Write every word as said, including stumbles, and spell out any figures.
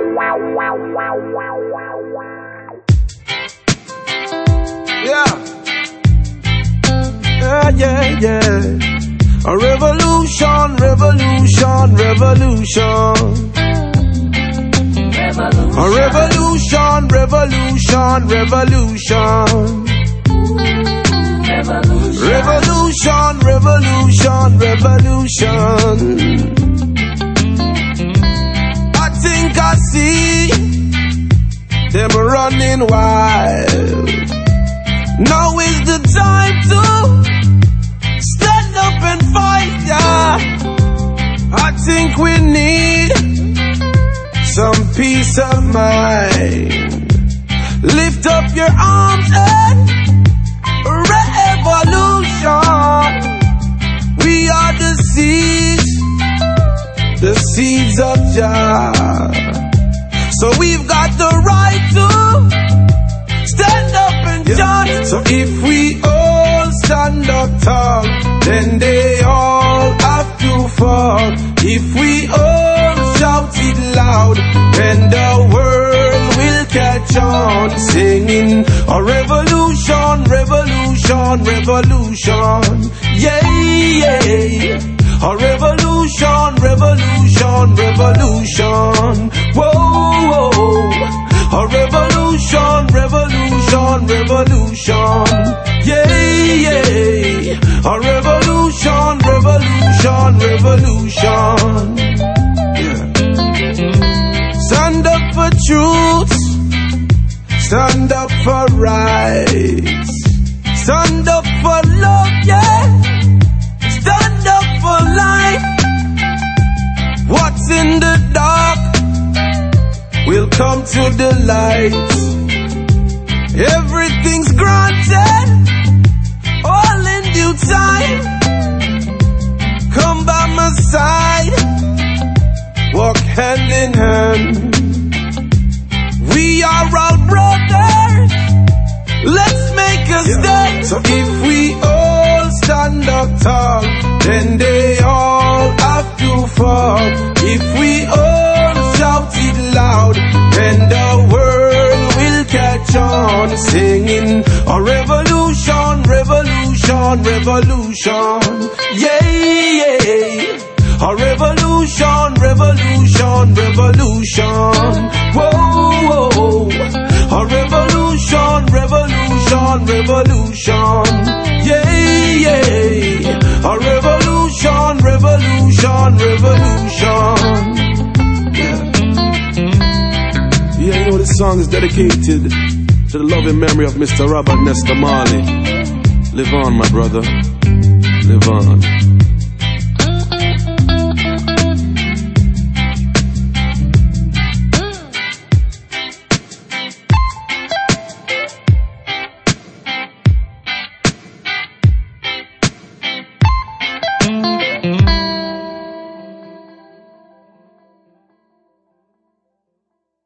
Yeah. Yeah, yeah, yeah. A revolution, revolution, revolution. Revolution. A revolution, revolution, revolution. Revolution, revolution, revolution. I think I see them running wild. Now is the time to stand up and fight, yeah. I think we need some peace of mind. Lift up your arms and revolution. We are the seeds, the seeds of Jah. So we've got the right to stand up and chant. Yeah. So if we all stand up tall, then they all have to fall. If we all shout it loud, then the world will catch on. Singing a revolution, revolution, revolution. Yeah, yeah. A revolution, revolution, revolution. Whoa, whoa. A revolution, revolution, revolution. Yeah, yeah. A revolution, revolution, revolution. Yeah. Stand up for truth. Stand up for rights. Stand up for love, yeah. Stand up for light. What's in the dark will come to the light. Everything's granted, all in due time. Come by my side, walk hand in hand. We are all brothers, let's make a stand. So if we all stand up tall, then they all have to fall. If we all shout it loud, then the world will catch on. Singing a revolution, revolution, revolution. Yeah, yeah. A revolution, revolution, revolution. Whoa, whoa. A revolution, revolution, revolution. Yeah, yeah. A revolution, revolution, revolution. Yeah. Yeah, you know this song is dedicated to the loving memory of Mister Robert Nesta Marley. Live on, my brother. Live on.